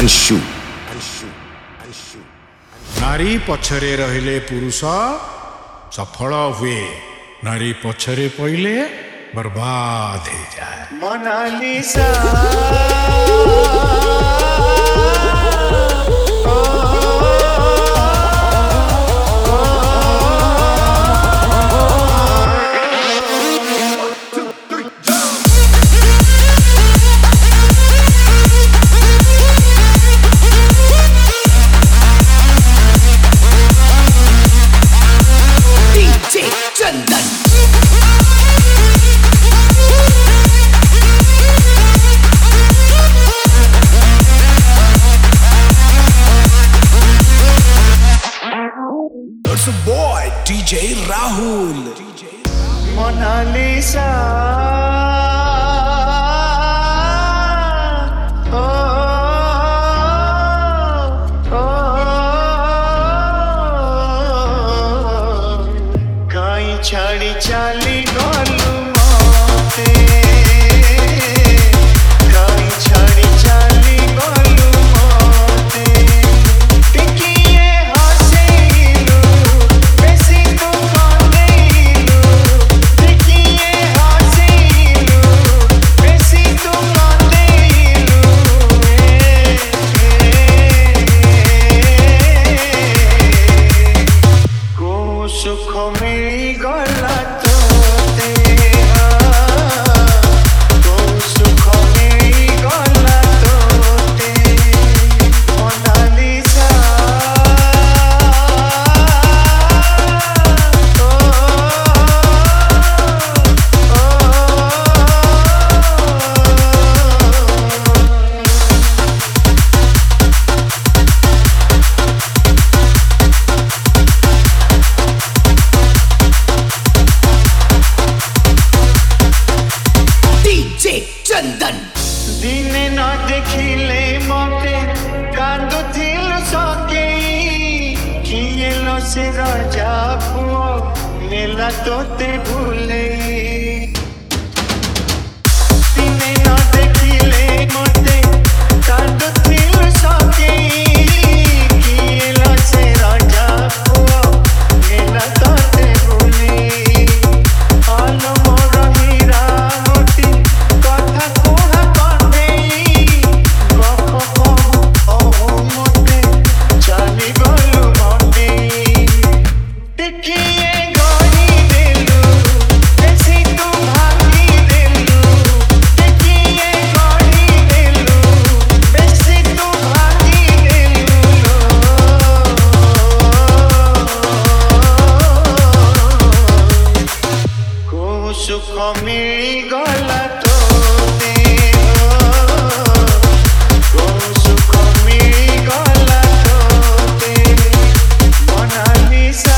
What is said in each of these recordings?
अंशु नारी पछरे रहिले पुरुष सफल हुए, नारी पछरे पहिले बर्बाद हो जाए। Monalisa It's a boy, DJ Rahul. Monalisa काई छाड़ी चाली गलू मते, काई छाड़ी चाली गलू मते, टिकिए हसीलू बेसी तू कांदेलू, टिकिए हसीलू बेसी तू कांदेलू, को सुख मिली गला तोते, को सुख मिली गला तोते, मोनालिसा चंदन दिने न देखिले मते कांदुथिल सके, किए लो से राजा पुओ नेला तोते भूले, दिने न देखिले मते कांदुथिल सके, किए लो से राजा पुओ नेला तोते भूले, आलो मोर हीरा मोती कथा कोहा कंदेई, गप कहू अहो मोते चाली गलू मंदेई, टिकिए गड़ी देलू बेसी तू भागी देलू, टिकिए गड़ी देलू बेसी तू भागी देलू, को सुख मिली गला तोते, को सुख मिली गला तोते, Monalisa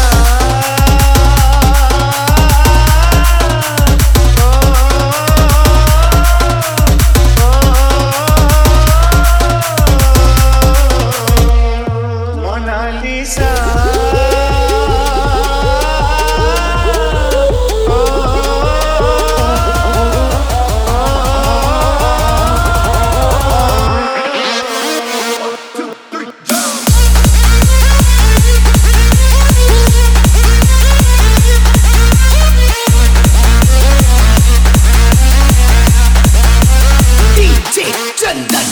Monalisa Chandan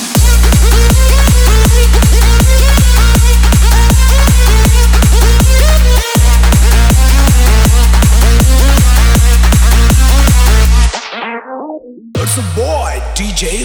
It's a boy, DJ